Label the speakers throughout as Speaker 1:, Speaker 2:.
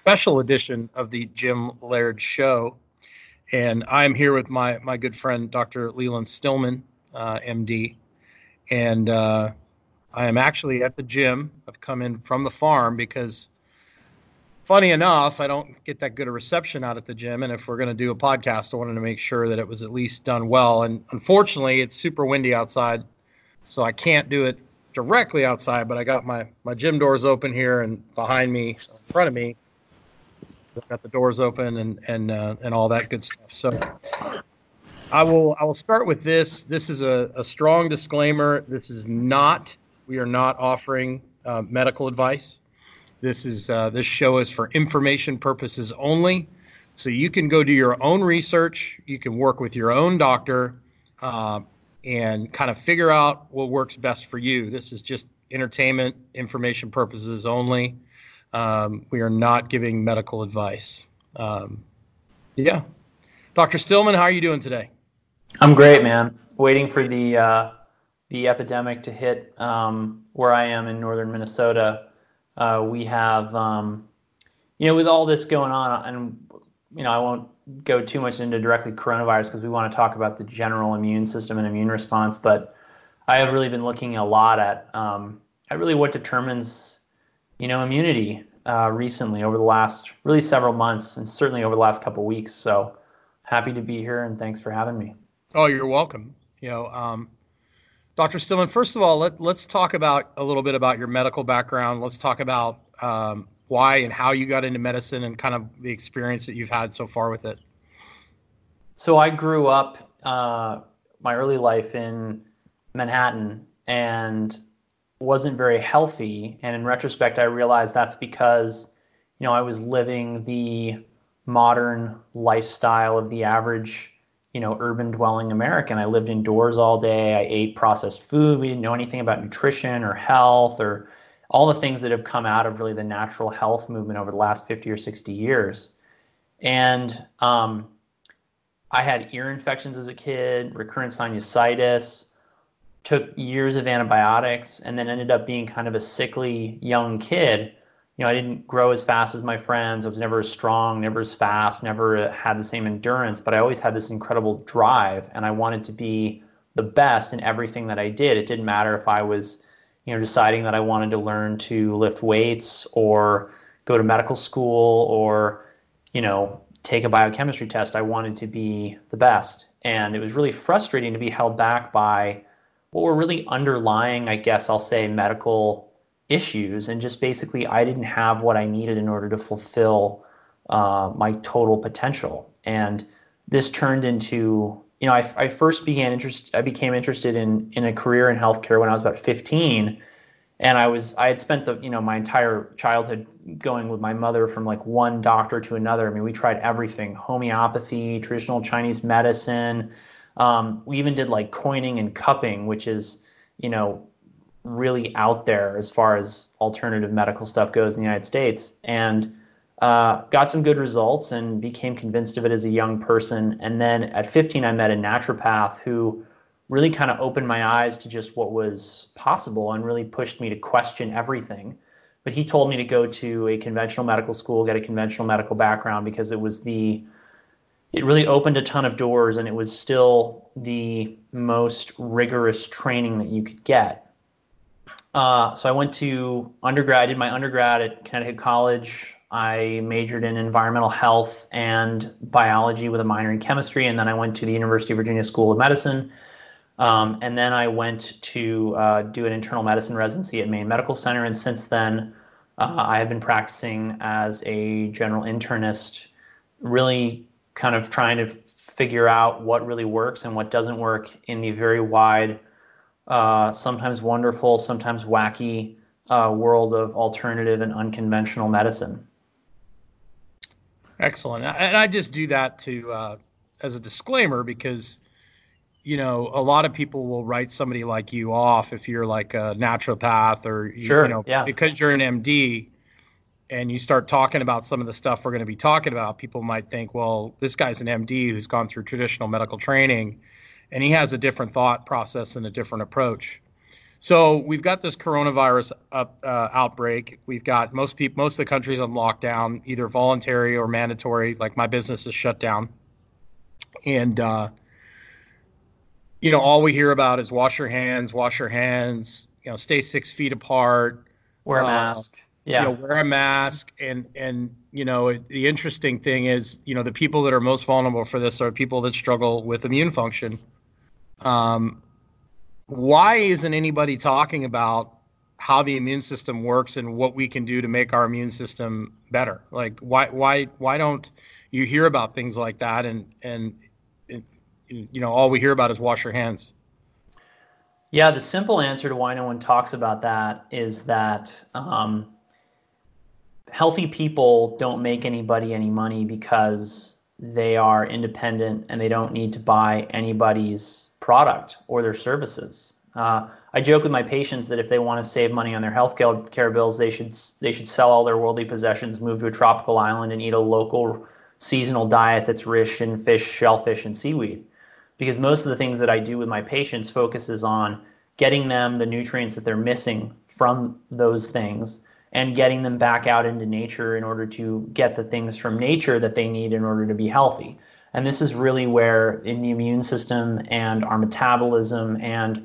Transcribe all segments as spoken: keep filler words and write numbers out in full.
Speaker 1: special edition of the Jim Laird Show. And I'm here with my, my good friend, Doctor Leland Stillman, uh, M D. And uh, I am actually at the gym. I've come in from the farm because, funny enough, I don't get that good a reception out at the gym. And if we're going to do a podcast, I wanted to make sure that it was at least done well. And unfortunately, it's super windy outside, so I can't do it directly outside. But I got my, my gym doors open here, and behind me, in front of me, I've got the doors open and and uh, and all that good stuff. So I will I will start with this. This is a, a strong disclaimer. This is not we are not offering uh, medical advice. This is uh, this show is for information purposes only. So you can go do your own research. You can work with your own doctor uh, and kind of figure out what works best for you. This is just entertainment, information purposes only. Um, we are not giving medical advice. Um, yeah. Doctor Stillman, how are you doing today?
Speaker 2: I'm great, man. Waiting for the uh, the epidemic to hit um, where I am in northern Minnesota. Uh, we have, um, you know, with all this going on, and, you know, I won't go too much into directly coronavirus because we want to talk about the general immune system and immune response, but I have really been looking a lot at, um, at really what determines you know, immunity uh, recently over the last really several months and certainly over the last couple of weeks. So happy to be here and thanks for having me.
Speaker 1: Oh, you're welcome. You know, um, Doctor Stillman, first of all, let, let's talk about a little bit about your medical background. Let's talk about um, why and how you got into medicine and kind of the experience that you've had so far with it.
Speaker 2: So I grew up uh, my early life in Manhattan and wasn't very healthy. And in retrospect, I realized that's because, you know, I was living the modern lifestyle of the average, you know, urban dwelling American. I lived indoors all day. I ate processed food. We didn't know anything about nutrition or health or all the things that have come out of really the natural health movement over the last fifty or sixty years. And um, I had ear infections as a kid, recurrent sinusitis, took years of antibiotics, and then ended up being kind of a sickly young kid. You know, I didn't grow as fast as my friends. I was never as strong, never as fast, never had the same endurance, but I always had this incredible drive, and I wanted to be the best in everything that I did. It didn't matter if I was, you know, deciding that I wanted to learn to lift weights or go to medical school or, you know, take a biochemistry test. I wanted to be the best. And it was really frustrating to be held back by what were really underlying, I guess I'll say, medical issues. And just basically, I didn't have what I needed in order to fulfill uh, my total potential. And this turned into, you know, I, I first began interest, I became interested in, in a career in healthcare when I was about fifteen. And I was, I had spent the, you know, my entire childhood going with my mother from like one doctor to another. I mean, we tried everything: homeopathy, traditional Chinese medicine. Um, we even did like coining and cupping, which is, you know, really out there as far as alternative medical stuff goes in the United States, and uh, got some good results and became convinced of it as a young person. And then at fifteen, I met a naturopath who really kind of opened my eyes to just what was possible and really pushed me to question everything. But he told me to go to a conventional medical school, get a conventional medical background, because it was the It really opened a ton of doors, and it was still the most rigorous training that you could get. Uh, so I went to undergrad, I did my undergrad at Connecticut College. I majored in environmental health and biology with a minor in chemistry, and then I went to the University of Virginia School of Medicine. Um, and then I went to uh, do an internal medicine residency at Maine Medical Center, and since then uh, I have been practicing as a general internist, really kind of trying to figure out what really works and what doesn't work in the very wide, uh, sometimes wonderful, sometimes wacky uh, world of alternative and unconventional medicine.
Speaker 1: Excellent. And I just do that to uh, as a disclaimer because, you know, a lot of people will write somebody like you off if you're like a naturopath or, you,
Speaker 2: sure,
Speaker 1: you know,
Speaker 2: yeah.
Speaker 1: because you're an M D. And you start talking about some of the stuff we're going to be talking about, people might think, well, this guy's an M D who's gone through traditional medical training, and he has a different thought process and a different approach. So we've got this coronavirus up, uh, outbreak. We've got most people, most of the countries on lockdown, either voluntary or mandatory. Like my business is shut down, and uh, you know, all we hear about is wash your hands, wash your hands. You know, stay six feet apart.
Speaker 2: Wear a
Speaker 1: uh,
Speaker 2: mask. Yeah.
Speaker 1: You know, wear a mask. And and you know, it, the interesting thing is, you know, the people that are most vulnerable for this are people that struggle with immune function. Um. Why isn't anybody talking about how the immune system works and what we can do to make our immune system better? Like, why, why, why don't you hear about things like that? And, and, and you know, all we hear about is wash your hands.
Speaker 2: Yeah. The simple answer to why no one talks about that is that, um, healthy people don't make anybody any money because they are independent and they don't need to buy anybody's product or their services. Uh, I joke with my patients that if they want to save money on their health care bills, they should they should sell all their worldly possessions, move to a tropical island, and eat a local seasonal diet that's rich in fish, shellfish, and seaweed. Because most of the things that I do with my patients focuses on getting them the nutrients that they're missing from those things and getting them back out into nature in order to get the things from nature that they need in order to be healthy. And this is really where in the immune system and our metabolism and,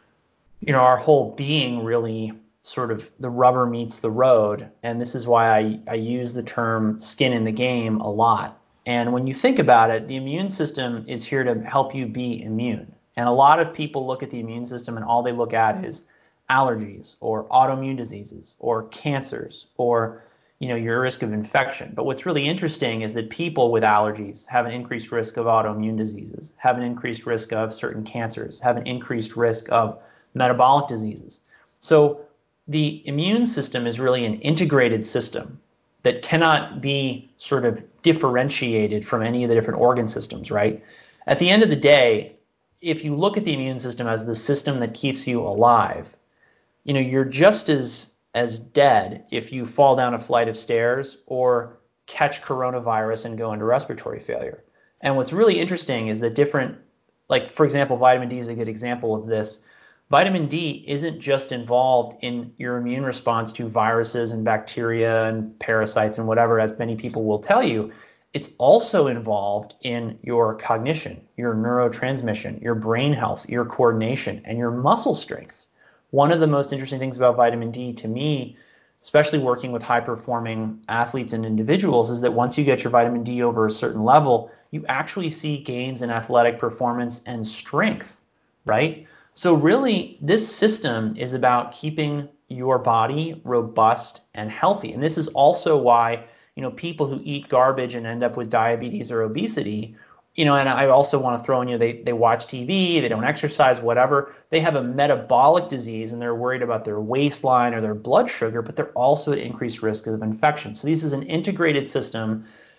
Speaker 2: you know, our whole being really sort of the rubber meets the road. And this is why I, I use the term skin in the game a lot. And when you think about it, the immune system is here to help you be immune. And a lot of people look at the immune system and all they look at is allergies or autoimmune diseases or cancers or you know, your risk of infection. But what's really interesting is that people with allergies have an increased risk of autoimmune diseases, have an increased risk of certain cancers, have an increased risk of metabolic diseases. So the immune system is really an integrated system that cannot be sort of differentiated from any of the different organ systems, right? At the end of the day, if you look at the immune system as the system that keeps you alive, you know, you're just as as dead if you fall down a flight of stairs or catch coronavirus and go into respiratory failure. And what's really interesting is that different, like for example, vitamin D is a good example of this. Vitamin D isn't just involved in your immune response to viruses and bacteria and parasites and whatever, as many people will tell you. It's also involved in your cognition, your neurotransmission, your brain health, your coordination, and your muscle strength. One of the most interesting things about vitamin D to me, especially working with high-performing athletes and individuals, is that once you get your vitamin D over a certain level, you actually see gains in athletic performance and strength, right? So really, this system is about keeping your body robust and healthy. And this is also why, you know, people who eat garbage and end up with diabetes or obesity, you know, and I also want to throw in, you know, they, they watch T V, they don't exercise, whatever. They have a metabolic disease and they're worried about their waistline or their blood sugar, but they're also at increased risk of infection. So this is an integrated system.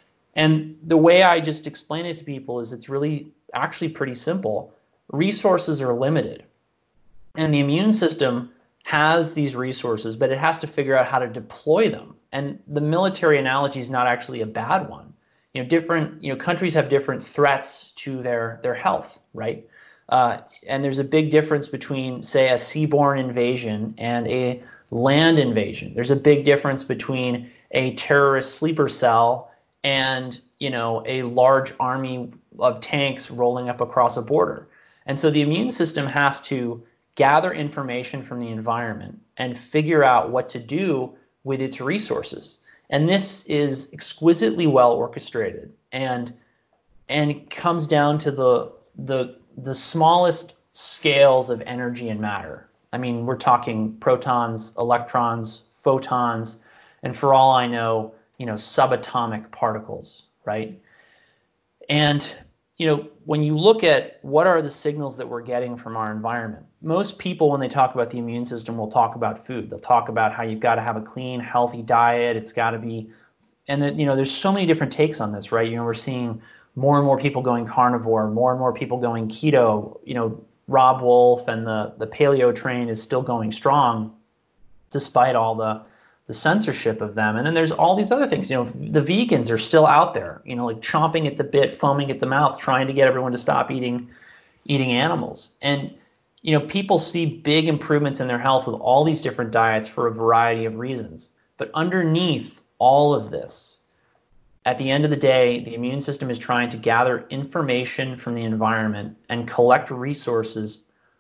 Speaker 2: And the way I just explain it to people is it's really actually pretty simple. Resources are limited. And the immune system has these resources, but it has to figure out how to deploy them. And the military analogy is not actually a bad one. You know, different, you know, countries have different threats to their, their health, right? Uh, and there's a big difference between, say, a seaborne invasion and a land invasion. There's a big difference between a terrorist sleeper cell and, you know, a large army of tanks rolling up across a border. And so the immune system has to gather information from the environment and figure out what to do with its resources. And this is exquisitely well orchestrated, and and it comes down to the the the smallest scales of energy and matter. I mean, we're talking protons, electrons, photons, and for all I know, you know, subatomic particles, right? And you know, when you look at what are the signals that we're getting from our environment, most people, when they talk about the immune system, will talk about food. They'll talk about how you've got to have a clean, healthy diet. It's got to be, and then, you know, there's so many different takes on this, right? You know, we're seeing more and more people going carnivore, more and more people going keto. You know, Rob Wolf and the the paleo train is still going strong, despite all the the censorship of them. And then there's all these other things. You know, the vegans are still out there, you know, like chomping at the bit, foaming at the mouth, trying to get everyone to stop eating eating animals. And you know, people see big improvements in their health with all these different diets for a variety of reasons. But underneath all of this, at the end of the day, the immune system is trying to gather information from the environment and collect resources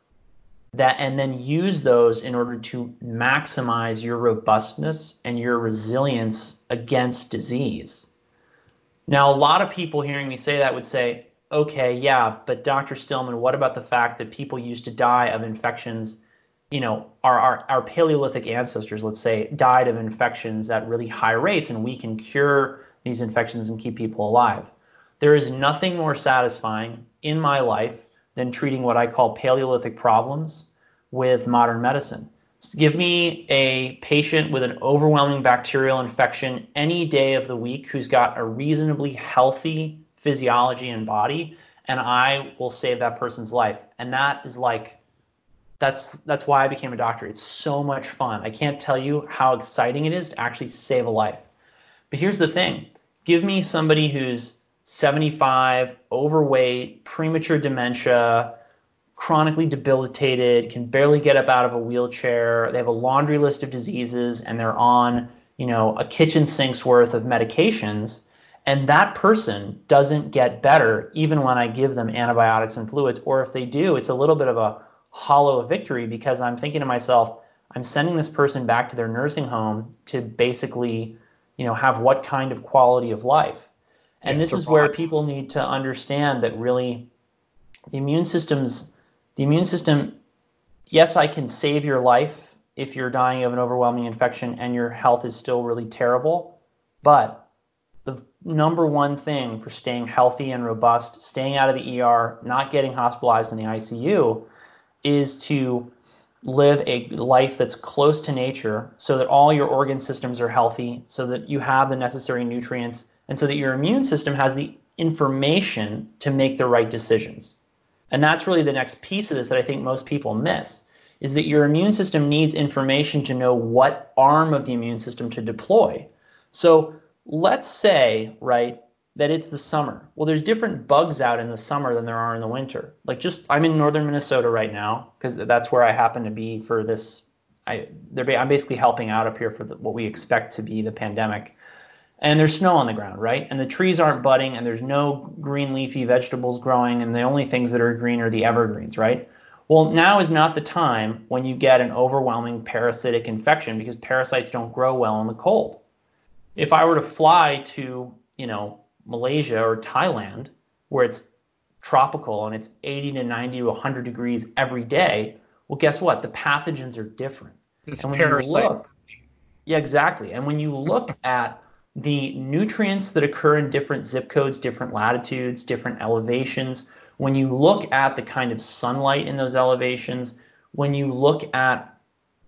Speaker 2: that, and then use those in order to maximize your robustness and your resilience against disease. Now, a lot of people hearing me say that would say, okay, yeah, but Doctor Stillman, what about the fact that people used to die of infections? You know, our, our, our Paleolithic ancestors, let's say, died of infections at really high rates, and we can cure these infections and keep people alive. There is nothing more satisfying in my life than treating what I call Paleolithic problems with modern medicine. Give me a patient with an overwhelming bacterial infection any day of the week who's got a reasonably healthy physiology and body, and I will save that person's life. And that is like, that's that's why I became a doctor. It's so much fun. I can't tell you how exciting it is to actually save a life. But here's the thing. Give me somebody who's seventy-five, overweight, premature dementia, chronically debilitated, can barely get up out of a wheelchair. They have a laundry list of diseases, and they're on, you know, a kitchen sink's worth of medications. And that person doesn't get better even when I give them antibiotics and fluids. Or if they do, it's a little bit of a hollow victory, because I'm thinking to myself, I'm sending this person back to their nursing home to basically, you know, have what kind of quality of life? And this is where people need to understand that really the immune system's, the immune system, yes, I can save your life if you're dying of an overwhelming infection and your health is still really terrible. But the number one thing for staying healthy and robust, staying out of the E R, not getting hospitalized in the I C U, is to live a life that's close to nature so that all your organ systems are healthy, so that you have the necessary nutrients, and so that your immune system has the information to make the right decisions. And that's really the next piece of this that I think most people miss, is that your immune system needs information to know what arm of the immune system to deploy. So let's say, right, that it's the summer. Well, there's different bugs out in the summer than there are in the winter. Like, just, I'm in northern Minnesota right now because that's where I happen to be for this. I, they're, I'm basically helping out up here for the, what we expect to be the pandemic. And there's snow on the ground, right? And the trees aren't budding, and there's no green leafy vegetables growing, and the only things that are green are the evergreens, right? Well, now is not the time when you get an overwhelming parasitic infection, because parasites don't grow well in the cold. If I were to fly to, you know, Malaysia or Thailand, where it's tropical and it's eighty to ninety to one hundred degrees every day, well, guess what? The pathogens are different.
Speaker 1: It's
Speaker 2: and when
Speaker 1: parasite.
Speaker 2: you look, yeah, exactly. And when you look at the nutrients that occur in different zip codes, different latitudes, different elevations, when you look at the kind of sunlight in those elevations, when you look at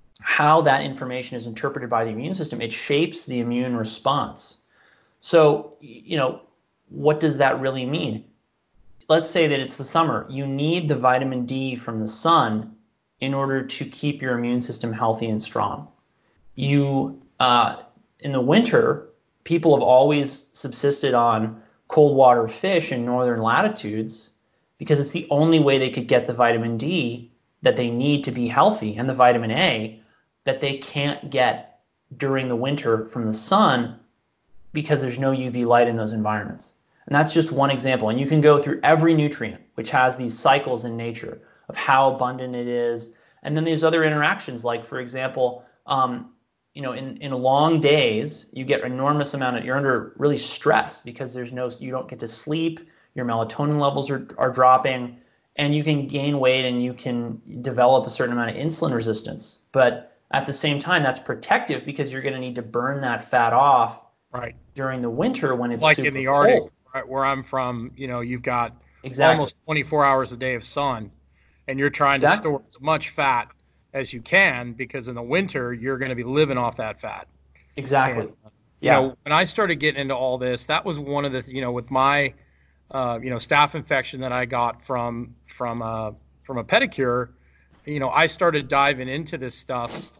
Speaker 2: how that information is interpreted by the immune system, it shapes the immune response. So, you know, what does that really mean? Let's say that it's the summer. You need the vitamin D from the sun in order to keep your immune system healthy and strong. You, uh, in the winter, people have always subsisted on cold water fish in northern latitudes because it's the only way they could get the vitamin D that they need to be healthy, and the vitamin A that they can't get during the winter from the sun because there's no U V light in those environments. And that's just one example. And you can go through every nutrient, which has these cycles in nature of how abundant it is. And then there's other interactions, like, for example, um, you know, in, in long days, you get enormous amount of, you're under really stress because there's no, you don't get to sleep, your melatonin levels are, are dropping, and you can gain weight and you can develop a certain amount of insulin resistance. But at the same time, that's protective because you're going to need to burn that fat off
Speaker 1: right
Speaker 2: during the winter when it's
Speaker 1: like
Speaker 2: super
Speaker 1: in the Arctic,
Speaker 2: cold.
Speaker 1: right, where I'm from. You know, you've got
Speaker 2: Exactly.
Speaker 1: almost twenty-four hours a day of sun, and you're trying
Speaker 2: Exactly.
Speaker 1: to store as much fat as you can, because in the winter you're going to be living off that fat.
Speaker 2: Exactly.
Speaker 1: And,
Speaker 2: yeah.
Speaker 1: You know, when I started getting into all this, that was one of the, you know, with my, uh, you know, staph infection that I got from from uh, from a pedicure, you know, I started diving into this stuff,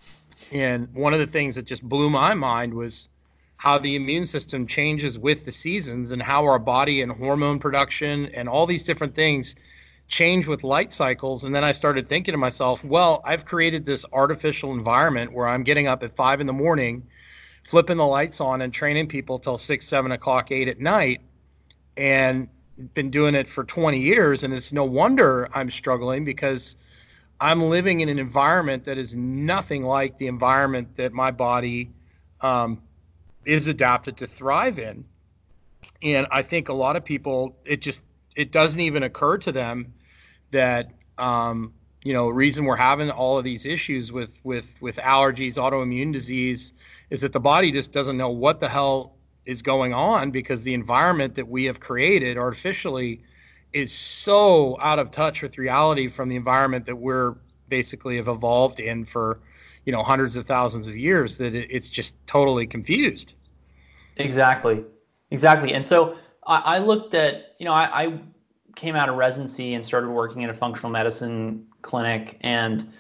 Speaker 1: and one of the things that just blew my mind was how the immune system changes with the seasons, and how our body and hormone production and all these different things change with light cycles. And then I started thinking to myself, well, I've created this artificial environment where I'm getting up at five in the morning, flipping the lights on and training people till six, seven o'clock, eight at night, and been doing it for twenty years. And it's no wonder I'm struggling, because I'm living in an environment that is nothing like the environment that my body um, is adapted to thrive in. And I think a lot of people, it just, it doesn't even occur to them that, um, you know, reason we're having all of these issues with, with, with allergies, autoimmune disease, is that the body just doesn't know what the hell is going on, because the environment that we have created artificially is so out of touch with reality from the environment that we're basically have evolved in for, you know, hundreds of thousands of years, that it, it's just totally confused.
Speaker 2: Exactly. Exactly. And so I, I looked at, you know, I, I came out of residency and started working in a functional medicine clinic, and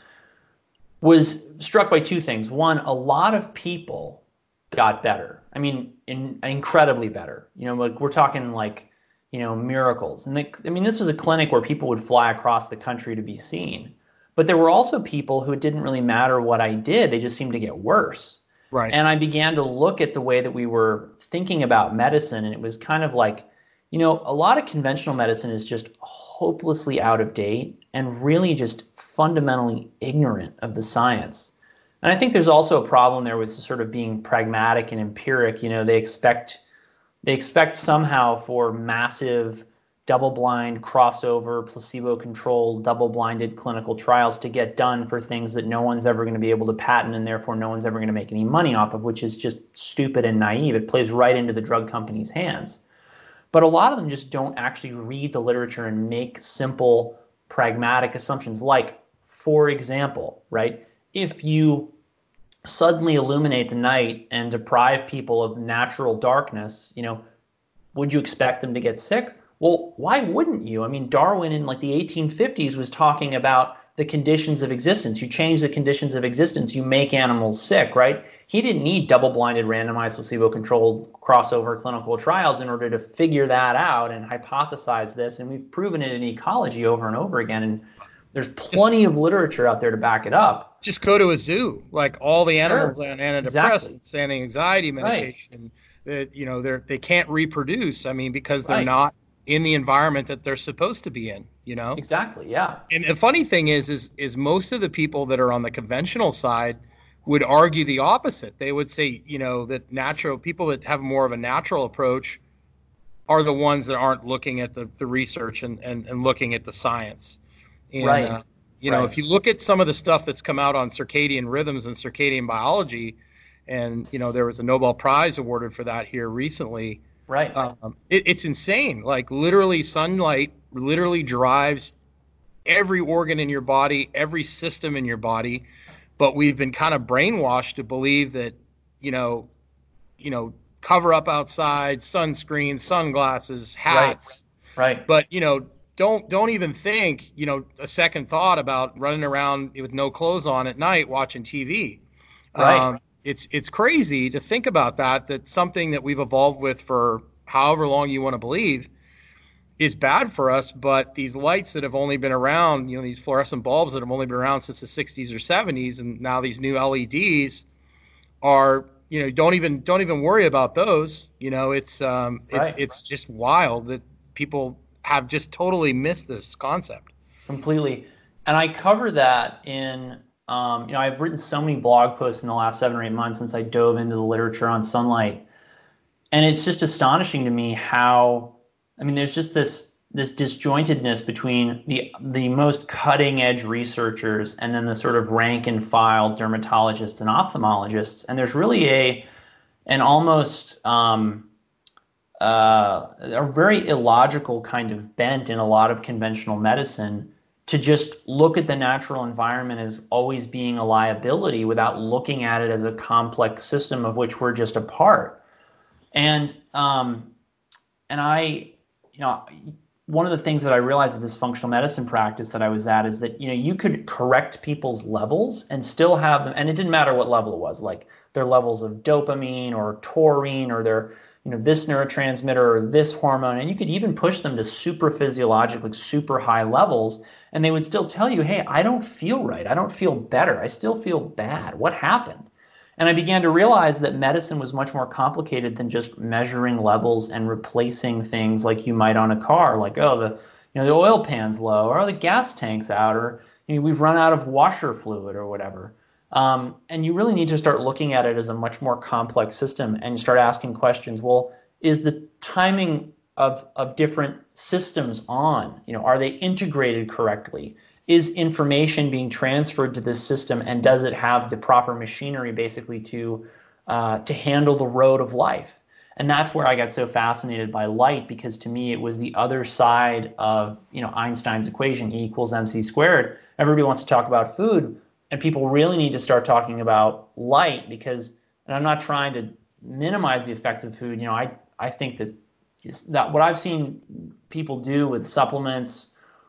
Speaker 2: was struck by two things. One, a lot of people got better. I mean, in, incredibly better. You know, like we're talking like, you know, miracles. And they, I mean, this was a clinic where people would fly across the country to be seen. But there were also people who it didn't really matter what I did. They just seemed to get worse.
Speaker 1: Right.
Speaker 2: And I began to look at the way that we were thinking about medicine. And it was kind of like, you know, a lot of conventional medicine is just hopelessly out of date and really just fundamentally ignorant of the science. And I think there's also a problem there with sort of being pragmatic and empiric. You know, they expect They expect somehow for massive double-blind, crossover, placebo-controlled, double-blinded clinical trials to get done for things that no one's ever going to be able to patent, and therefore no one's ever going to make any money off of, which is just stupid and naive. It plays right into the drug companies' hands. But a lot of them just don't actually read the literature and make simple, pragmatic assumptions. Like, for example, right, if you suddenly illuminate the night and deprive people of natural darkness, you know, would you expect them to get sick? Well, why wouldn't you? I mean, Darwin in like the eighteen fifties was talking about the conditions of existence. You change the conditions of existence, you make animals sick, right? He didn't need double-blinded, randomized, placebo-controlled crossover clinical trials in order to figure that out and hypothesize this. And we've proven it in ecology over and over again. And there's plenty of literature out there to back it up.
Speaker 1: Just go to a zoo, like all the
Speaker 2: Sure.
Speaker 1: animals on antidepressants,
Speaker 2: Exactly.
Speaker 1: and anxiety medication, that, you know, they're, they can't reproduce. I mean, because they're
Speaker 2: Right.
Speaker 1: not in the environment that they're supposed to be in, you know?
Speaker 2: Exactly, yeah.
Speaker 1: And the funny thing is, is, is most of the people that are on the conventional side would argue the opposite. They would say, you know, that natural people that have more of a natural approach are the ones that aren't looking at the, the research and, and, and looking at the science. And,
Speaker 2: Right.
Speaker 1: uh, you know,
Speaker 2: Right.
Speaker 1: if you look at some of the stuff that's come out on circadian rhythms and circadian biology, and, you know, there was a Nobel Prize awarded for that here recently.
Speaker 2: Right.
Speaker 1: Um, it, it's insane. Like, literally, sunlight literally drives every organ in your body, every system in your body. But we've been kind of brainwashed to believe that, you know, you know, cover up outside, sunscreen, sunglasses, hats.
Speaker 2: Right. Right.
Speaker 1: But, you know, don't don't even think, you know, a second thought about running around with no clothes on at night watching T V.
Speaker 2: Right.
Speaker 1: Um, it's it's crazy to think about that, that something that we've evolved with for however long you want to believe is bad for us. But these lights that have only been around, you know, these fluorescent bulbs that have only been around since the sixties or seventies, and now these new L E Ds are, you know, don't even don't even worry about those. You know, it's um,
Speaker 2: Right.
Speaker 1: it, it's just wild that people have just totally missed this concept.
Speaker 2: Completely. And I cover that in, um, you know, I've written so many blog posts in the last seven or eight months since I dove into the literature on sunlight. And it's just astonishing to me how, I mean, there's just this this disjointedness between the the most cutting edge researchers and then the sort of rank and file dermatologists and ophthalmologists. And there's really a an almost um, uh, a very illogical kind of bent in a lot of conventional medicine to just look at the natural environment as always being a liability without looking at it as a complex system of which we're just a part. And um, and I, you know, one of the things that I realized at this functional medicine practice that I was at is that, you know, you could correct people's levels and still have them, and it didn't matter what level it was, like their levels of dopamine or taurine or their, you know, this neurotransmitter or this hormone, and you could even push them to super physiologic, like super high levels, and they would still tell you, hey, I don't feel right. I don't feel better. I still feel bad. What happened? And I began to realize that medicine was much more complicated than just measuring levels and replacing things like you might on a car, like, oh, the you know the oil pan's low, or the gas tank's out, or you know, we've run out of washer fluid or whatever. Um, and you really need to start looking at it as a much more complex system and start asking questions. Well, is the timing of of different systems on? You know, are they integrated correctly? Is information being transferred to this system, and does it have the proper machinery basically to uh, to handle the road of life? And that's where I got so fascinated by light, because to me it was the other side of, you know, Einstein's equation, E equals mc squared. Everybody wants to talk about food, and people really need to start talking about light, because, and I'm not trying to minimize the effects of food. You know, I I think that that what I've seen people do with supplements,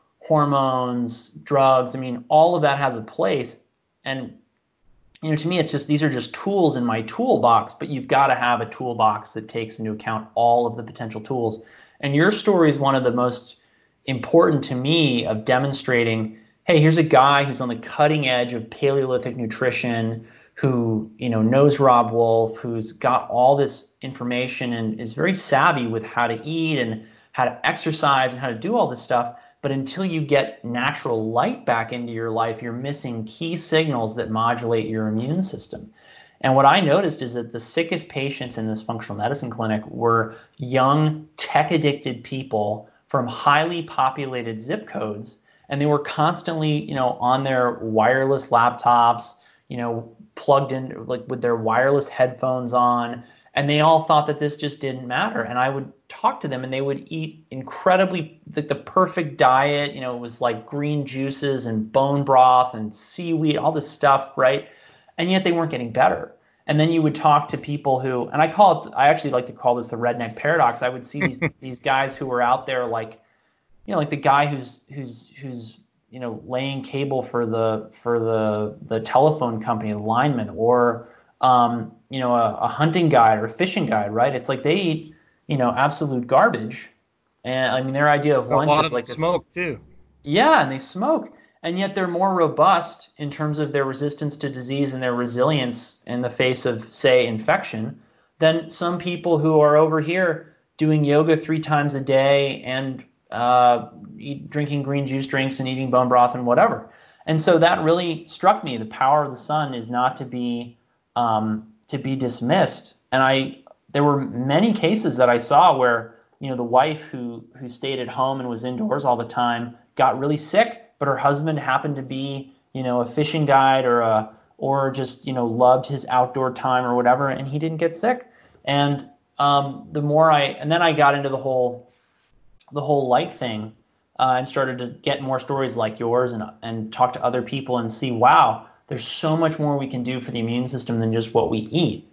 Speaker 2: hormones, drugs, I mean, all of that has a place. And, you know, to me, it's just, these are just tools in my toolbox, but you've got to have a toolbox that takes into account all of the potential tools. And your story is one of the most important to me of demonstrating, hey, here's a guy who's on the cutting edge of Paleolithic nutrition, who, you know, knows Robb Wolf, who's got all this information and is very savvy with how to eat and how to exercise and how to do all this stuff. But until you get natural light back into your life, you're missing key signals that modulate your immune system. And what I noticed is that the sickest patients in this functional medicine clinic were young, tech-addicted people from highly populated zip codes. And they were constantly, you know, on their wireless laptops, you know, plugged in, like with their wireless headphones on. And they all thought that this just didn't matter. And I would talk to them, and they would eat incredibly, the, the perfect diet. You know, it was like green juices and bone broth and seaweed, all this stuff, right? And yet they weren't getting better. And then you would talk to people who, and I call it, I actually like to call this the redneck paradox. I would see these these guys who were out there, like, you know, like the guy who's who's who's you know laying cable for the for the the telephone company, the lineman, or um, you know, a, a hunting guide or a fishing guide, right? It's like they eat, you know, absolute garbage. And I mean, their idea of lunch
Speaker 1: a lot
Speaker 2: is
Speaker 1: of
Speaker 2: like this,
Speaker 1: smoke too.
Speaker 2: Yeah, and they smoke. And yet they're more robust in terms of their resistance to disease and their resilience in the face of, say, infection than some people who are over here doing yoga three times a day and uh, eat, drinking green juice drinks and eating bone broth and whatever. And so that really struck me. The power of the sun is not to be um, to be dismissed. And I, there were many cases that I saw where, you know, the wife who who stayed at home and was indoors all the time got really sick, but her husband happened to be, you know, a fishing guide or a or just, you know, loved his outdoor time or whatever, and he didn't get sick. And um, the more I, and then I got into the whole the whole light thing uh, and started to get more stories like yours and and talk to other people and see, wow, there's so much more we can do for the immune system than just what we eat.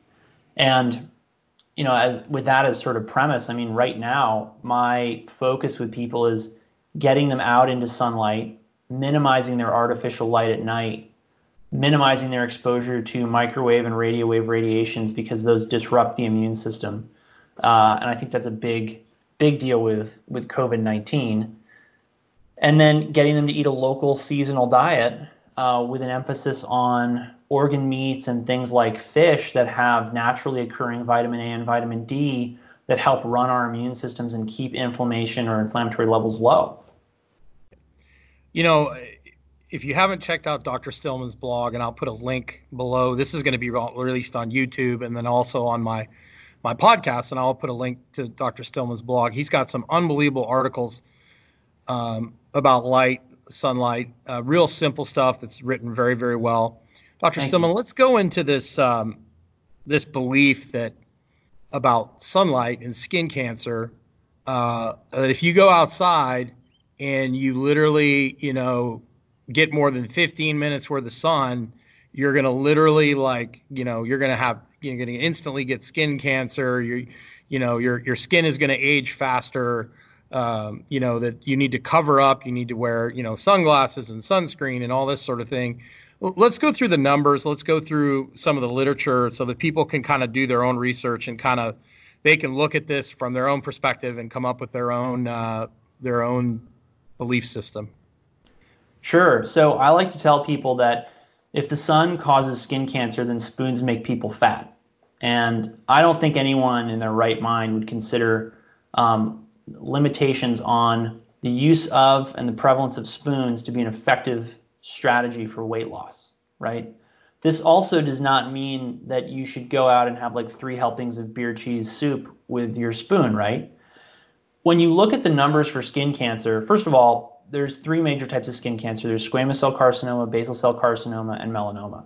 Speaker 2: And, you know, as with that as sort of premise, I mean, right now, my focus with people is getting them out into sunlight, minimizing their artificial light at night, minimizing their exposure to microwave and radio wave radiations, because those disrupt the immune system. Uh, and I think that's a big, big deal with, with COVID nineteen. And then getting them to eat a local seasonal diet uh, with an emphasis on organ meats and things like fish that have naturally occurring vitamin A and vitamin D that help run our immune systems and keep inflammation or inflammatory levels low.
Speaker 1: You know, if you haven't checked out Doctor Stillman's blog, and I'll put a link below, this is going to be released on YouTube and then also on my my podcast, and I'll put a link to Doctor Stillman's blog. He's got some unbelievable articles um, about light, sunlight, uh, real simple stuff that's written very, very well. Doctor
Speaker 2: Thank
Speaker 1: Stillman,
Speaker 2: you.
Speaker 1: let's go into this um, this belief that about sunlight and skin cancer, uh, that if you go outside and you literally, you know, get more than fifteen minutes worth of sun, you're going to literally, like, you know, you're going to have, you're going to instantly get skin cancer. You, you know, your, your skin is going to age faster. um, you know, that you need to cover up, you need to wear, you know, sunglasses and sunscreen and all this sort of thing. Well, let's go through the numbers. Let's go through some of the literature so that people can kind of do their own research and kind of they can look at this from their own perspective and come up with their own uh, their own belief system.
Speaker 2: Sure. So I like to tell people that if the sun causes skin cancer, then spoons make people fat. And I don't think anyone in their right mind would consider um, limitations on the use of and the prevalence of spoons to be an effective strategy for weight loss, right? This also does not mean that you should go out and have like three helpings of beer cheese soup with your spoon, right? When you look at the numbers for skin cancer, first of all, there's three major types of skin cancer. There's squamous cell carcinoma, basal cell carcinoma, and melanoma.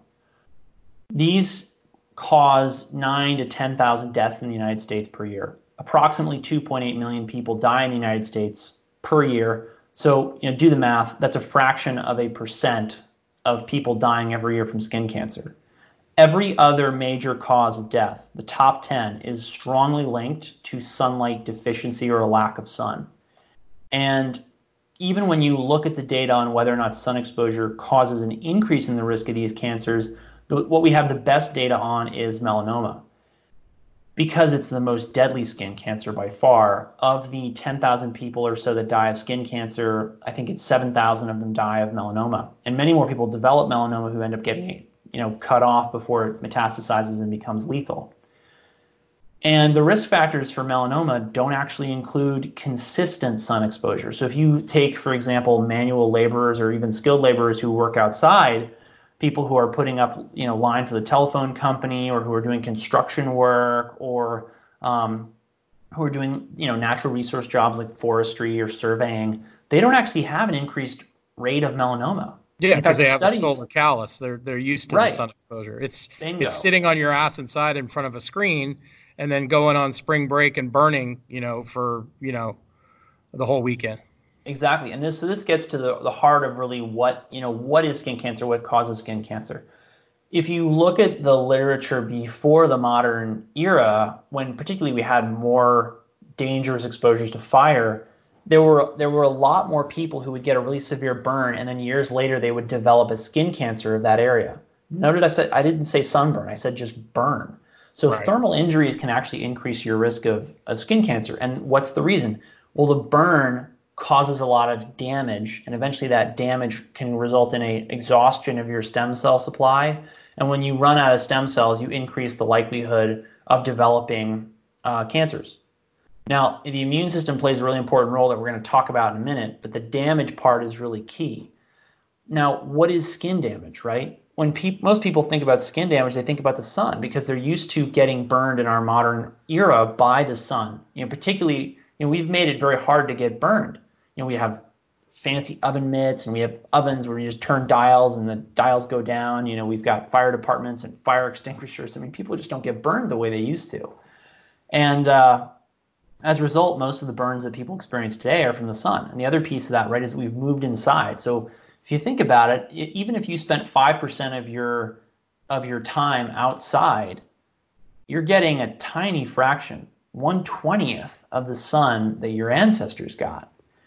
Speaker 2: These cause nine to ten thousand deaths in the United States per year. Approximately two point eight million people die in the United States per year. So, you know, do the math. That's a fraction of a percent of people dying every year from skin cancer. Every other major cause of death, the top ten, is strongly linked to sunlight deficiency or a lack of sun. And even when you look at the data on whether or not sun exposure causes an increase in the risk of these cancers, what we have the best data on is melanoma. Because it's the most deadly skin cancer by far, of the ten thousand people or so that die of skin cancer, I think it's seven thousand of them die of melanoma. And many more people develop melanoma who end up getting it, you know, cut off before it metastasizes and becomes lethal. And the risk factors for melanoma don't actually include consistent sun exposure. So if you take, for example, manual laborers or even skilled laborers who work outside, people who are putting up, you know, line for the telephone company, or who are doing construction work, or um, who are doing, you know, natural resource jobs like forestry or surveying, they don't actually have an increased rate of melanoma.
Speaker 1: Yeah, because they have studies, a solar callus. They're they're used to right. the sun exposure. It's
Speaker 2: Bingo.
Speaker 1: It's sitting on your ass inside in front of a screen, and then going on spring break and burning, you know, for you know, the whole weekend.
Speaker 2: Exactly. And this so this gets to the, the heart of really what, you know, what is skin cancer, what causes skin cancer. If you look at the literature before the modern era, when particularly we had more dangerous exposures to fire, there were there were a lot more people who would get a really severe burn, and then years later they would develop a skin cancer of that area. Noted I said I didn't say sunburn, I said just burn. So right. Thermal injuries can actually increase your risk of, of skin cancer. And what's the reason? Well, the burn causes a lot of damage, and eventually that damage can result in a exhaustion of your stem cell supply. And when you run out of stem cells, you increase the likelihood of developing uh, cancers. Now, the immune system plays a really important role that we're going to talk about in a minute, but the damage part is really key. Now, what is skin damage, right? When pe- most people think about skin damage, they think about the sun, because they're used to getting burned in our modern era by the sun. You know, particularly, you know, we've made it very hard to get burned. You know, we have fancy oven mitts, and we have ovens where you just turn dials and the dials go down. You know, we've got fire departments and fire extinguishers. I mean, people just don't get burned the way they used to. And uh, as a result, most of the burns that people experience today are from the sun. And the other piece of that, right, is we've moved inside. So if you think about it, even if you spent five percent of your of your time outside, you're getting a tiny fraction, one twentieth of the sun that your ancestors got.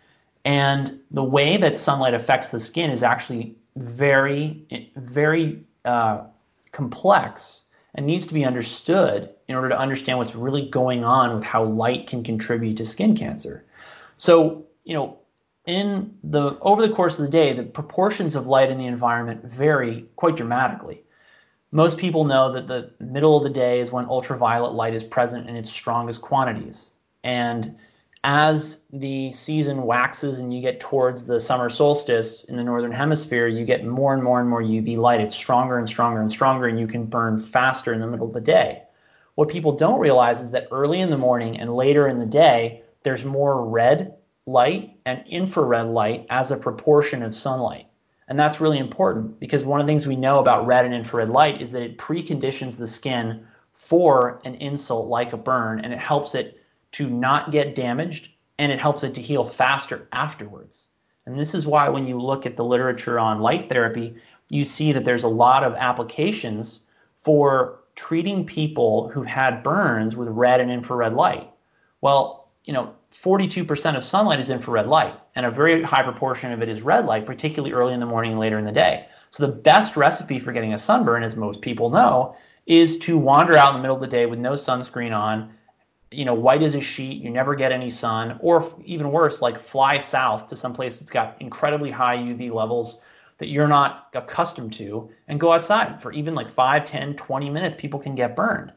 Speaker 2: And the way that sunlight affects the skin is actually very, very uh, complex and needs to be understood in order to understand what's really going on with how light can contribute to skin cancer. So, you know, in the over the course of the day, the proportions of light in the environment vary quite dramatically. Most people know that the middle of the day is when ultraviolet light is present in its strongest quantities. And as the season waxes and you get towards the summer solstice in the northern hemisphere, you get more and more and more U V light. It's stronger and stronger and stronger, and you can burn faster in the middle of the day. What people don't realize is that early in the morning and later in the day, there's more red light and infrared light as a proportion of sunlight. And that's really important, because one of the things we know about red and infrared light is that it preconditions the skin for an insult like a burn, and it helps it to not get damaged, and it helps it to heal faster afterwards. And this is why when you look at the literature on light therapy, you see that there's a lot of applications for treating people who've had burns with red and infrared light. Well, you know, forty-two percent of sunlight is infrared light, and a very high proportion of it is red light, particularly early in the morning and later in the day. So the best recipe for getting a sunburn, as most people know, is to wander out in the middle of the day with no sunscreen on, you know, white as a sheet, you never get any sun, or even worse, like fly south to some place that's got incredibly high U V levels that you're not accustomed to, and go outside for even like five, ten, twenty minutes. People can get burned.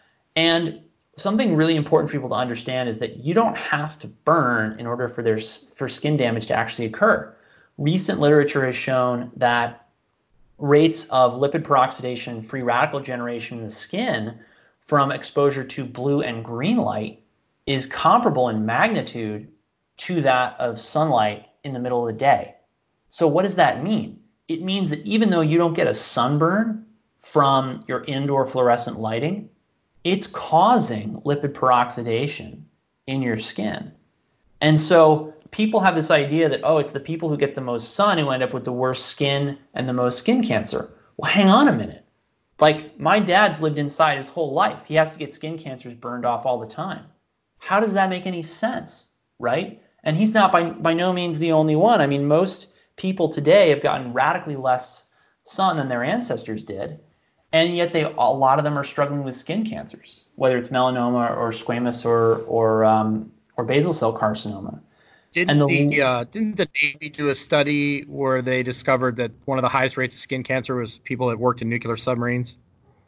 Speaker 2: And something really important for people to understand is that you don't have to burn in order for their for skin damage to actually occur. Recent literature has shown that rates of lipid peroxidation, free radical generation in the skin from exposure to blue and green light is comparable in magnitude to that of sunlight in the middle of the day. So what does that mean? It means that even though you don't get a sunburn from your indoor fluorescent lighting, it's causing lipid peroxidation in your skin. And so people have this idea that, oh, it's the people who get the most sun who end up with the worst skin and the most skin cancer. Well, hang on a minute. Like, my dad's lived inside his whole life. He has to get skin cancers burned off all the time. How does that make any sense, right? And he's not by, by no means the only one. I mean, most people today have gotten radically less sun than their ancestors did. And yet they, a lot of them are struggling with skin cancers, whether it's melanoma or squamous or or um, or basal cell carcinoma.
Speaker 1: Didn't the, the uh, didn't the Navy do a study where they discovered that one of the highest rates of skin cancer was people that worked in nuclear submarines?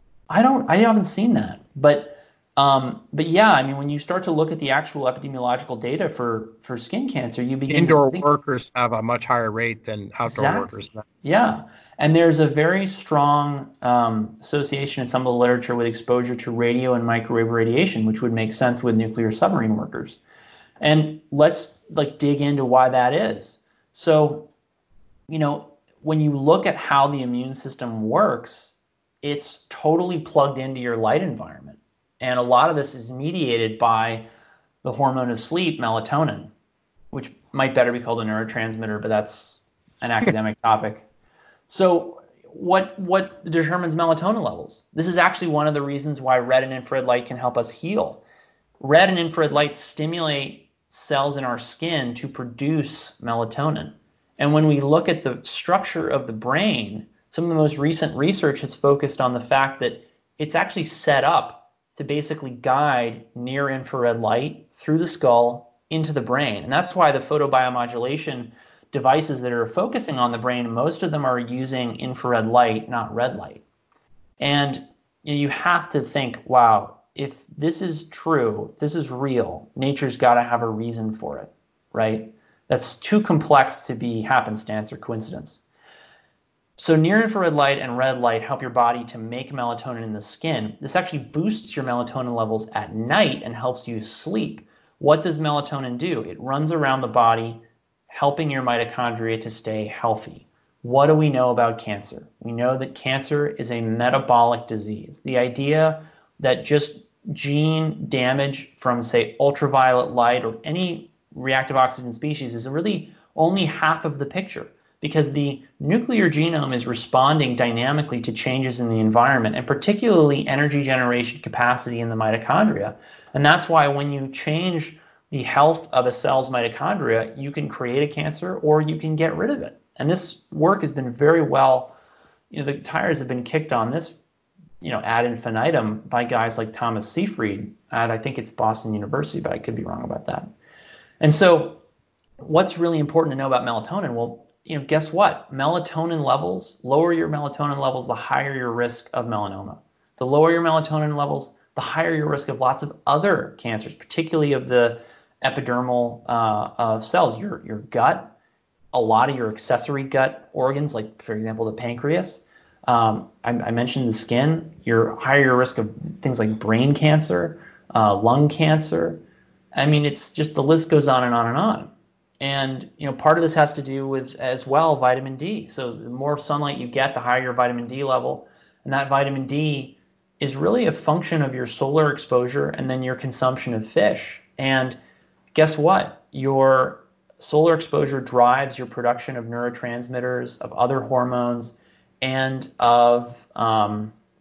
Speaker 2: I don't, I haven't seen that, but um, but yeah, I mean, when you start to look at the actual epidemiological data for for skin cancer, you begin
Speaker 1: indoor
Speaker 2: to think,
Speaker 1: workers have a much higher rate than outdoor
Speaker 2: exactly.
Speaker 1: workers.
Speaker 2: Yeah, and there's a very strong um, association in some of the literature with exposure to radio and microwave radiation, which would make sense with nuclear submarine workers. And let's like dig into why that is. So, you know, when you look at how the immune system works, it's totally plugged into your light environment. And a lot of this is mediated by the hormone of sleep, melatonin, which might better be called a neurotransmitter, but that's an academic topic. So what what determines melatonin levels? This is actually one of the reasons why red and infrared light can help us heal. Red and infrared light stimulate cells in our skin to produce melatonin. And when we look at the structure of the brain, some of the most recent research has focused on the fact that it's actually set up to basically guide near infrared light through the skull into the brain. And that's why the photobiomodulation devices that are focusing on the brain, most of them are using infrared light, not red light. And you know, you have to think, wow, if this is true, if this is real, nature's got to have a reason for it, right? That's too complex to be happenstance or coincidence. So near infrared light and red light help your body to make melatonin in the skin. This actually boosts your melatonin levels at night and helps you sleep. What does melatonin do? It runs around the body, helping your mitochondria to stay healthy. What do we know about cancer? We know that cancer is a metabolic disease. The idea that just gene damage from, say, ultraviolet light or any reactive oxygen species is really only half of the picture, because the nuclear genome is responding dynamically to changes in the environment, and particularly energy generation capacity in the mitochondria. And that's why when you change the health of a cell's mitochondria, you can create a cancer or you can get rid of it. And this work has been very well, you know, the tires have been kicked on this, you know, ad infinitum by guys like Thomas Seyfried at, I think it's Boston University, but I could be wrong about that. And so what's really important to know about melatonin? Well, you know, guess what? Melatonin levels, lower your melatonin levels, the higher your risk of melanoma. The lower your melatonin levels, the higher your risk of lots of other cancers, particularly of the epidermal uh, of cells, your, your gut, a lot of your accessory gut organs, like, for example, the pancreas. Um, I, I mentioned the skin. You're higher your risk of things like brain cancer, uh, lung cancer. I mean, it's just the list goes on and on and on. And you know, part of this has to do with, as well, vitamin D. So the more sunlight you get, the higher your vitamin D level. And that vitamin D is really a function of your solar exposure and then your consumption of fish. And guess what? Your solar exposure drives your production of neurotransmitters, of other hormones, and of um,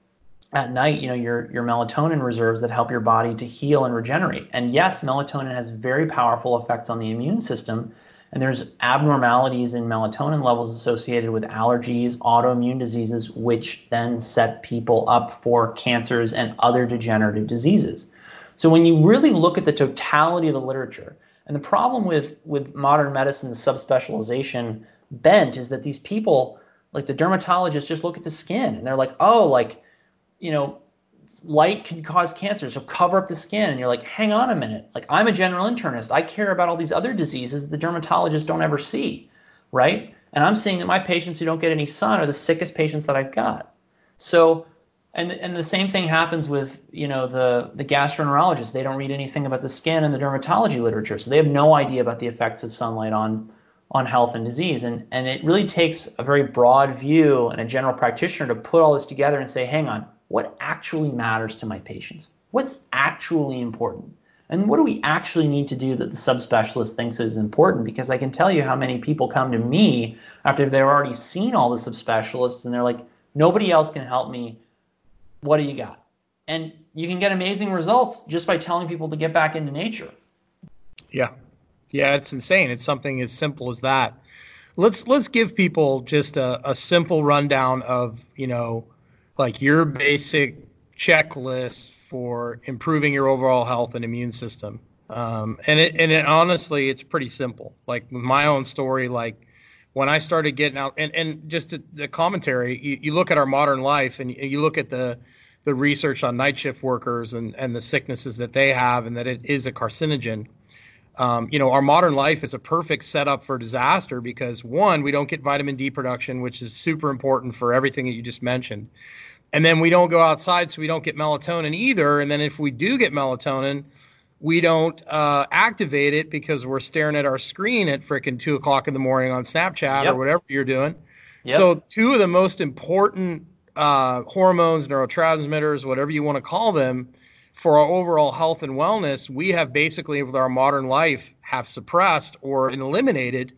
Speaker 2: at night, you know, your your melatonin reserves that help your body to heal and regenerate. And yes, melatonin has very powerful effects on the immune system. And there's abnormalities in melatonin levels associated with allergies, autoimmune diseases, which then set people up for cancers and other degenerative diseases. So when you really look at the totality of the literature, and the problem with, with modern medicine's subspecialization bent is that these people, like the dermatologists, just look at the skin and they're like, oh, like, you know, light can cause cancer, so cover up the skin. And you're like, hang on a minute. Like, I'm a general internist. I care about all these other diseases that the dermatologists don't ever see, right? And I'm seeing that my patients who don't get any sun are the sickest patients that I've got. So, and and the same thing happens with, you know, the, the gastroenterologists. They don't read anything about the skin in the dermatology literature. So they have no idea about the effects of sunlight on, on health and disease. And, and it really takes a very broad view and a general practitioner to put all this together and say, hang on, what actually matters to my patients? What's actually important? And what do we actually need to do that the subspecialist thinks is important? Because I can tell you how many people come to me after they've already seen all the subspecialists and they're like, nobody else can help me. What do you got? And you can get amazing results just by telling people to get back into nature.
Speaker 1: Yeah. Yeah, it's insane. It's something as simple as that. Let's let's give people just a, a simple rundown of, you know, like your basic checklist for improving your overall health and immune system. Um, and it, and it, honestly, it's pretty simple. Like with my own story, like when I started getting out and, and just the, the commentary, you, you look at our modern life and you look at the, the research on night shift workers and, and the sicknesses that they have and that it is a carcinogen. Um, you know, our modern life is a perfect setup for disaster because, one, we don't get vitamin D production, which is super important for everything that you just mentioned. And then we don't go outside, so we don't get melatonin either. And then if we do get melatonin, we don't uh, activate it because we're staring at our screen at frickin' two o'clock in the morning on Snapchat yep. or whatever you're doing. Yep. So two of the most important uh, hormones, neurotransmitters, whatever you want to call them, for our overall health and wellness, we have basically, with our modern life, have suppressed or eliminated.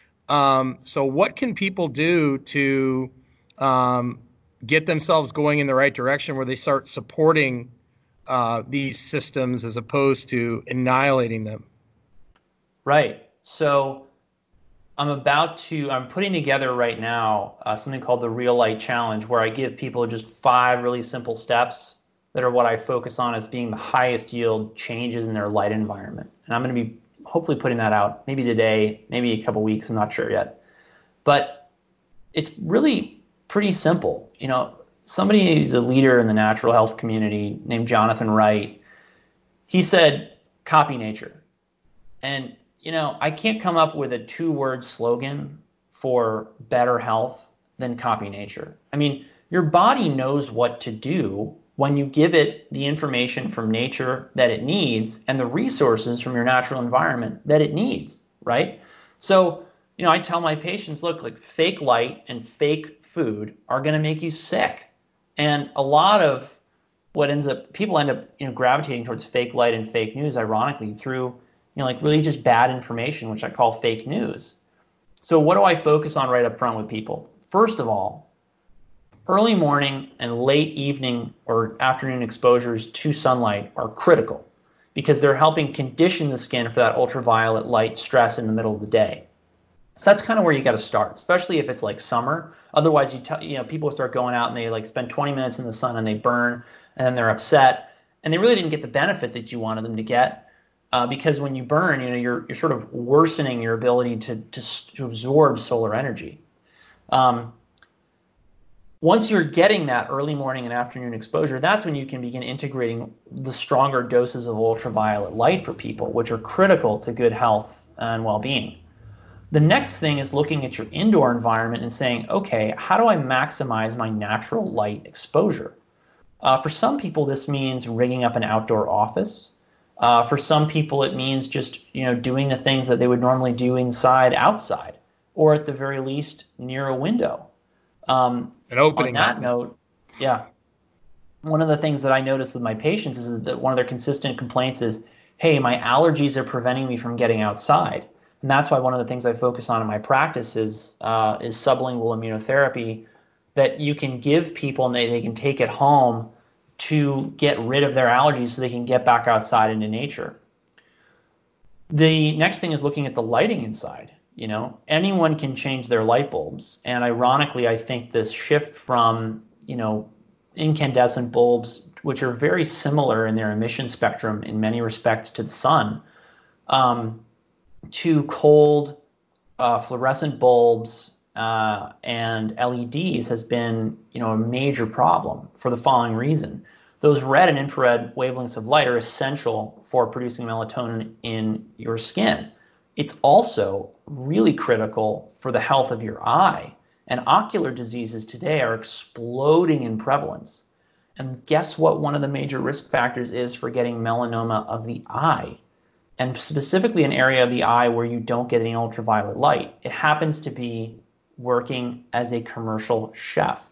Speaker 1: Um, so what can people do to um, get themselves going in the right direction where they start supporting uh, these systems as opposed to annihilating them?
Speaker 2: Right. So I'm about to, I'm putting together right now uh, something called the Real Light Challenge, where I give people just five really simple steps that are what I focus on as being the highest yield changes in their light environment. And I'm going to be hopefully putting that out maybe today, maybe a couple weeks, I'm not sure yet. But it's really pretty simple. You know, somebody who's a leader in the natural health community named Jonathan Wright, he said, copy nature. And, you know, I can't come up with a two-word slogan for better health than copy nature. I mean, your body knows what to do when you give it the information from nature that it needs and the resources from your natural environment that it needs, right? So, you know, I tell my patients, look, like fake light and fake food are going to make you sick. And a lot of what ends up, people end up, you know, gravitating towards fake light and fake news, ironically, through, you know, like really just bad information, which I call fake news. So what do I focus on right up front with people? First of all, early morning and late evening or afternoon exposures to sunlight are critical because they're helping condition the skin for that ultraviolet light stress in the middle of the day. So that's kind of where you got to start, especially if it's like summer. Otherwise, you tell, you know, people start going out and they like spend twenty minutes in the sun and they burn and then they're upset and they really didn't get the benefit that you wanted them to get uh, because when you burn, you know, you're you're sort of worsening your ability to to, to absorb solar energy. Um, Once you're getting that early morning and afternoon exposure, that's when you can begin integrating the stronger doses of ultraviolet light for people, which are critical to good health and well-being. The next thing is looking at your indoor environment and saying, okay, how do I maximize my natural light exposure? Uh, for some people, this means rigging up an outdoor office. Uh, for some people, it means just, you know, doing the things that they would normally do inside, outside, or at the very least near a window. Um,
Speaker 1: An opening.
Speaker 2: On that note, yeah, one of the things that I notice with my patients is that one of their consistent complaints is, hey, my allergies are preventing me from getting outside. And that's why one of the things I focus on in my practice is, uh, is sublingual immunotherapy that you can give people and they, they can take it home to get rid of their allergies so they can get back outside into nature. The next thing is looking at the lighting inside. You know, anyone can change their light bulbs. And ironically, I think this shift from, you know, incandescent bulbs, which are very similar in their emission spectrum in many respects to the sun, um, to cold uh, fluorescent bulbs uh, and L E Ds has been, you know, a major problem for the following reason. Those red and infrared wavelengths of light are essential for producing melatonin in your skin. It's also really critical for the health of your eye. And ocular diseases today are exploding in prevalence. And guess what one of the major risk factors is for getting melanoma of the eye? And specifically an area of the eye where you don't get any ultraviolet light. It happens to be working as a commercial chef.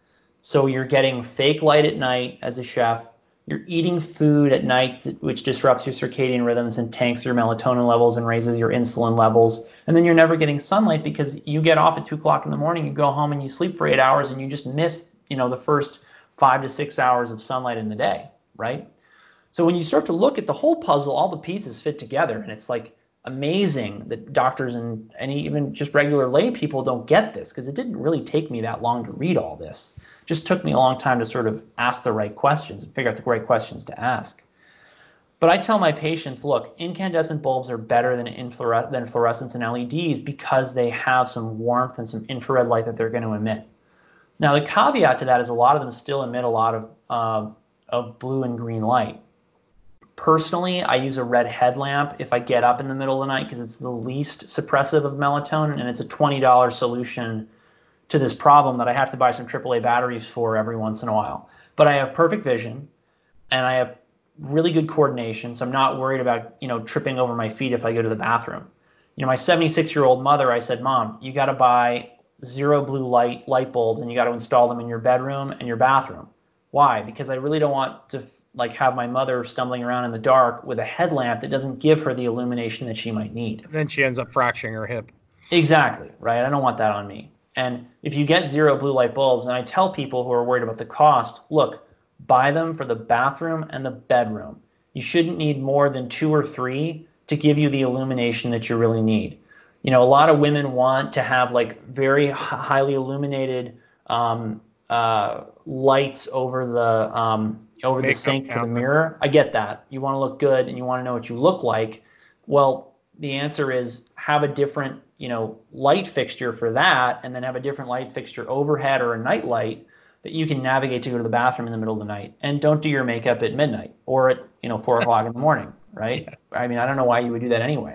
Speaker 2: So you're getting fake light at night as a chef. You're eating food at night, which disrupts your circadian rhythms and tanks your melatonin levels and raises your insulin levels. And then you're never getting sunlight because you get off at two o'clock in the morning, you go home and you sleep for eight hours and you just miss, you know, the first five to six hours of sunlight in the day, right? So when you start to look at the whole puzzle, all the pieces fit together, and it's like amazing that doctors and any even just regular lay people don't get this, because it didn't really take me that long to read all this. It just took me a long time to sort of ask the right questions and figure out the right questions to ask. But I tell my patients, look, incandescent bulbs are better than infrared than fluorescents and L E Ds because they have some warmth and some infrared light that they're going to emit. Now, the caveat to that is a lot of them still emit a lot of uh, of blue and green light. Personally, I use a red headlamp if I get up in the middle of the night because it's the least suppressive of melatonin, and it's a twenty dollars solution to this problem that I have to buy some triple A batteries for every once in a while. But I have perfect vision, and I have really good coordination, so I'm not worried about, you know, tripping over my feet if I go to the bathroom. You know, my seventy-six-year-old mother, I said, Mom, you got to buy zero blue light light bulbs, and you got to install them in your bedroom and your bathroom. Why? Because I really don't want to like have my mother stumbling around in the dark with a headlamp that doesn't give her the illumination that she might need.
Speaker 1: And then she ends up fracturing her hip.
Speaker 2: Exactly, right? I don't want that on me. And if you get zero blue light bulbs, and I tell people who are worried about the cost, look, buy them for the bathroom and the bedroom. You shouldn't need more than two or three to give you the illumination that you really need. You know, a lot of women want to have like very highly illuminated um, uh, lights over the um, over Makeup the sink counter. For the mirror. I get that. You want to look good and you want to know what you look like. Well, the answer is have a different, you know, light fixture for that, and then have a different light fixture overhead or a night light that you can navigate to go to the bathroom in the middle of the night. And don't do your makeup at midnight or at, you know, four o'clock in the morning, right? Yeah. I mean, I don't know why you would do that anyway.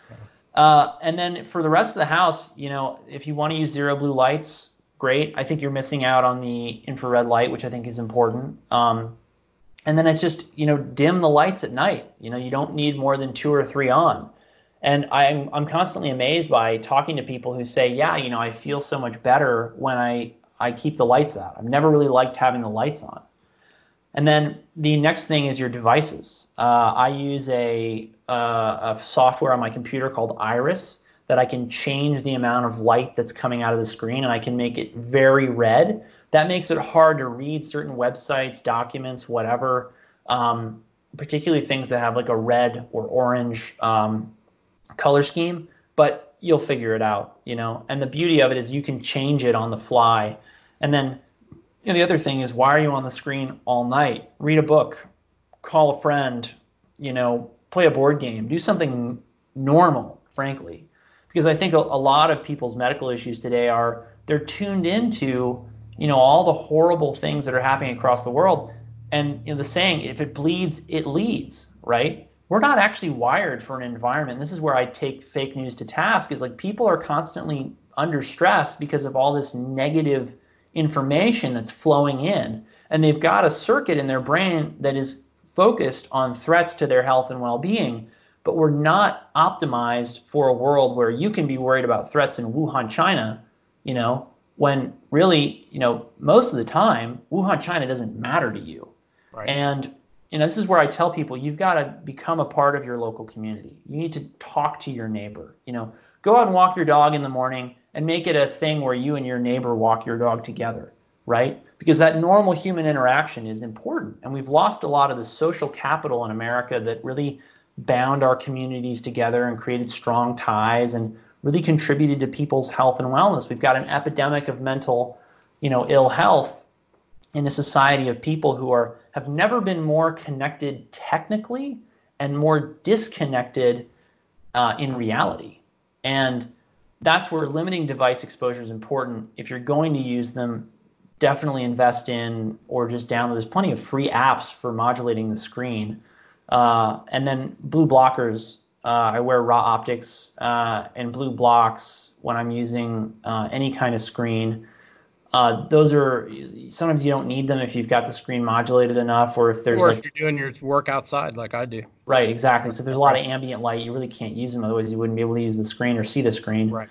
Speaker 2: Uh, and then for the rest of the house, you know, if you want to use zero blue lights, great. I think you're missing out on the infrared light, which I think is important. Um, and then it's just, you know, dim the lights at night. You know, you don't need more than two or three on. And I'm I'm constantly amazed by talking to people who say, yeah, you know, I feel so much better when I, I keep the lights out. I've never really liked having the lights on. And then the next thing is your devices. Uh, I use a, uh, a software on my computer called Iris that I can change the amount of light that's coming out of the screen, and I can make it very red. That makes it hard to read certain websites, documents, whatever, um, particularly things that have like a red or orange um, color scheme, but you'll figure it out, you know. And the beauty of it is you can change it on the fly. And then, you know, the other thing is, why are you on the screen all night? Read a book, call a friend, you know, play a board game, do something normal, frankly. Because I think a, a lot of people's medical issues today are they're tuned into, you know, all the horrible things that are happening across the world. And, you know, the saying, if it bleeds, it leads, right? We're not actually wired for an environment. This is where I take fake news to task, is like people are constantly under stress because of all this negative information that's flowing in. And they've got a circuit in their brain that is focused on threats to their health and well-being. But we're not optimized for a world where you can be worried about threats in Wuhan, China, you know, when really, you know, most of the time, Wuhan, China doesn't matter to you. Right. And, you know, this is where I tell people, you've got to become a part of your local community. You need to talk to your neighbor, you know, go out and walk your dog in the morning and make it a thing where you and your neighbor walk your dog together. right? Because that normal human interaction is important. And we've lost a lot of the social capital in America that really bound our communities together and created strong ties and really contributed to people's health and wellness. We've got an epidemic of mental, you know, ill health in a society of people who are have never been more connected technically and more disconnected uh, in reality. And that's where limiting device exposure is important. If you're going to use them, definitely invest in or just download. There's plenty of free apps for modulating the screen. Uh, and then blue blockers. Uh, I wear Raw Optics uh, and blue blocks when I'm using uh, any kind of screen. Uh, those are sometimes you don't need them if you've got the screen modulated enough, or if there's
Speaker 1: or
Speaker 2: like
Speaker 1: if you're doing your work outside like I do.
Speaker 2: Right, exactly. So there's a lot of ambient light. You really can't use them, otherwise you wouldn't be able to use the screen or see the screen.
Speaker 1: Right.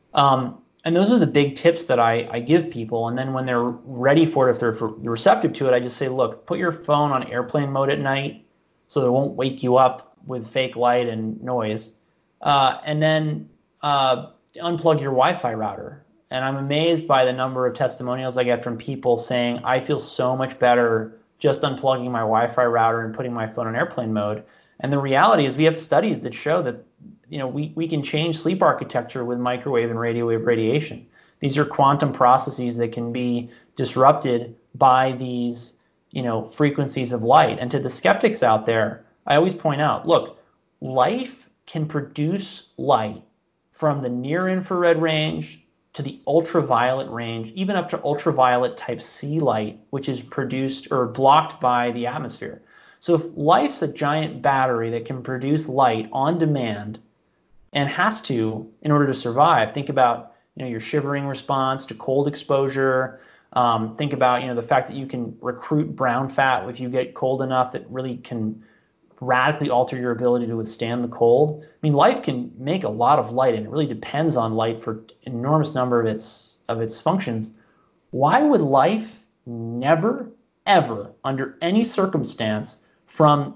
Speaker 2: Um, and those are the big tips that I, I give people. And then when they're ready for it, if they're receptive to it, I just say, look, put your phone on airplane mode at night so it won't wake you up with fake light and noise. Uh, and then uh, unplug your Wi-Fi router. And I'm amazed by the number of testimonials I get from people saying, I feel so much better just unplugging my Wi-Fi router and putting my phone on airplane mode. And the reality is we have studies that show that, you know, we, we can change sleep architecture with microwave and radio wave radiation. These are quantum processes that can be disrupted by these, you know, frequencies of light. And to the skeptics out there, I always point out, look, life can produce light from the near infrared range to the ultraviolet range, even up to ultraviolet type C light, which is produced or blocked by the atmosphere. So if life's a giant battery that can produce light on demand and has to in order to survive, think about, you know, your shivering response to cold exposure. Um, think about, you know, the fact that you can recruit brown fat if you get cold enough that really can radically alter your ability to withstand the cold. I mean, life can make a lot of light, and it really depends on light for an enormous number of its of its functions. Why would life never, ever, under any circumstance, from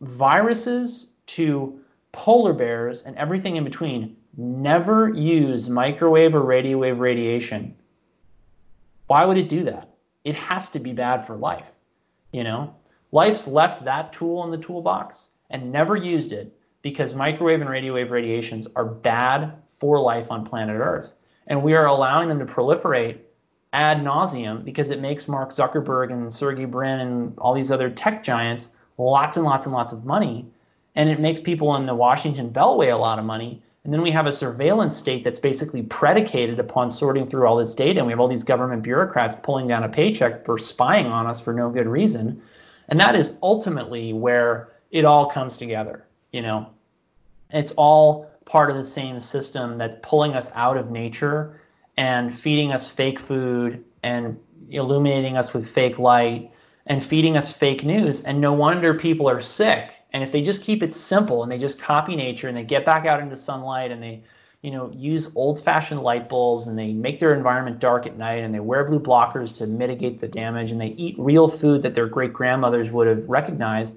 Speaker 2: viruses to polar bears and everything in between, never use microwave or radio wave radiation? Why would it do that? It has to be bad for life, you know? Life's left that tool in the toolbox and never used it because microwave and radio wave radiations are bad for life on planet Earth. And we are allowing them to proliferate ad nauseum because it makes Mark Zuckerberg and Sergey Brin and all these other tech giants lots and lots and lots of money. And it makes people in the Washington Beltway a lot of money. And then we have a surveillance state that's basically predicated upon sorting through all this data. And we have all these government bureaucrats pulling down a paycheck for spying on us for no good reason. And that is ultimately where it all comes together. You know, it's all part of the same system that's pulling us out of nature and feeding us fake food and illuminating us with fake light and feeding us fake news. And no wonder people are sick. And if they just keep it simple and they just copy nature and they get back out into sunlight and they, you know, use old-fashioned light bulbs and they make their environment dark at night and they wear blue blockers to mitigate the damage and they eat real food that their great-grandmothers would have recognized,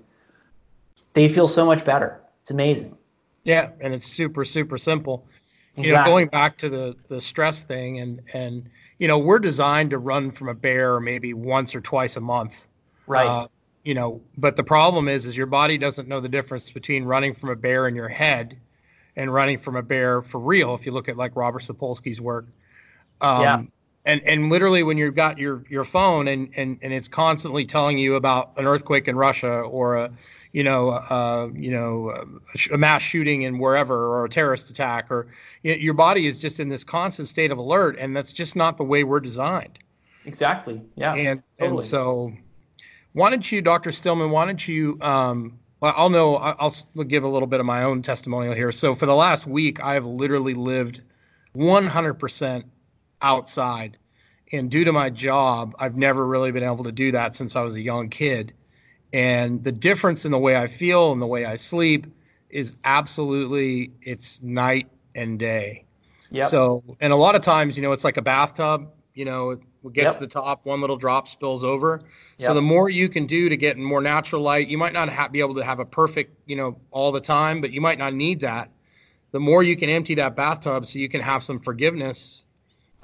Speaker 2: they feel so much better. It's amazing.
Speaker 1: Yeah, and it's super, super simple.
Speaker 2: Exactly.
Speaker 1: You know, going back to the the stress thing, and and you know, we're designed to run from a bear maybe once or twice a month.
Speaker 2: Right.
Speaker 1: Uh, you know, but the problem is, is your body doesn't know the difference between running from a bear in your head and running from a bear for real. If you look at like Robert Sapolsky's work, um,
Speaker 2: yeah.
Speaker 1: and and literally when you've got your your phone and and and it's constantly telling you about an earthquake in Russia or a you know uh you know a mass shooting in wherever or a terrorist attack, or you know, your body is just in this constant state of alert, and that's just not the way we're designed.
Speaker 2: Exactly. Yeah.
Speaker 1: And
Speaker 2: totally.
Speaker 1: and so, why don't you, Doctor Stillman? Why don't you? Um, well, I'll know. I'll give a little bit of my own testimonial here. So for the last week, I have literally lived one hundred percent outside, and due to my job, I've never really been able to do that since I was a young kid. And the difference in the way I feel and the way I sleep is absolutely, it's night and day.
Speaker 2: Yep.
Speaker 1: So, and a lot of times, you know, it's like a bathtub, you know, it gets
Speaker 2: Yep.
Speaker 1: to the top, one little drop spills over.
Speaker 2: Yep.
Speaker 1: So the more you can do to get more natural light, you might not have, be able to have a perfect, you know, all the time, but you might not need that. The more you can empty that bathtub so you can have some forgiveness,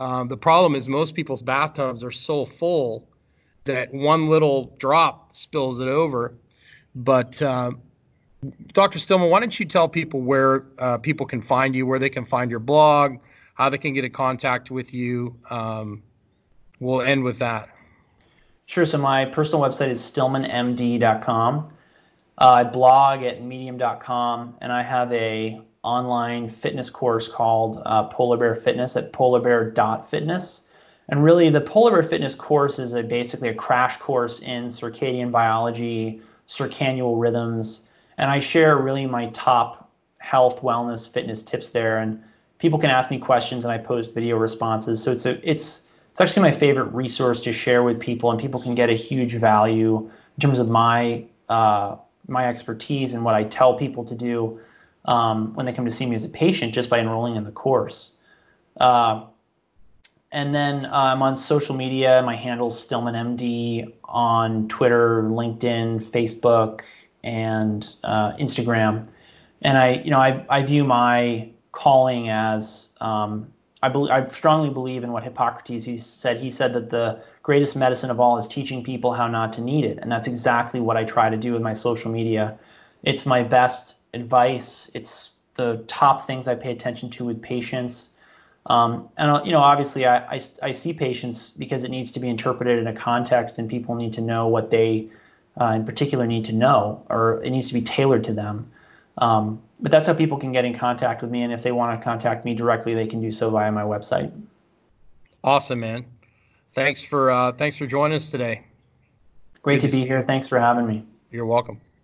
Speaker 1: Um, the problem is most people's bathtubs are so full that one little drop spills it over. But uh, Doctor Stillman, why don't you tell people where uh, people can find you, where they can find your blog, how they can get in contact with you. Um, we'll end with that.
Speaker 2: Sure. So my personal website is stillman m d dot com. Uh, I blog at medium dot com, and I have a online fitness course called uh, Polar Bear Fitness at polar bear dot fitness. And really, the Polar Bear Fitness course is a, basically a crash course in circadian biology, circannual rhythms, and I share really my top health, wellness, fitness tips there. And people can ask me questions, and I post video responses. So it's a it's it's actually my favorite resource to share with people, and people can get a huge value in terms of my uh, my expertise and what I tell people to do um, when they come to see me as a patient just by enrolling in the course. Uh, and then uh, I'm on social media. My handle is StillmanMD on Twitter, LinkedIn, Facebook, and uh, Instagram. And I, you know, I, I view my calling as um, I believe I strongly believe in what Hippocrates he said. He said that the greatest medicine of all is teaching people how not to need it, and that's exactly what I try to do with my social media. It's my best advice. It's the top things I pay attention to with patients. Um, and you know, obviously, I, I I see patients because it needs to be interpreted in a context, and people need to know what they, uh, in particular, need to know, or it needs to be tailored to them. Um, but that's how people can get in contact with me. And if they want to contact me directly, they can do so via my website.
Speaker 1: Awesome, man. Thanks for uh, thanks for joining us today.
Speaker 2: Great Good to be see here. Thanks for having me.
Speaker 1: You're welcome.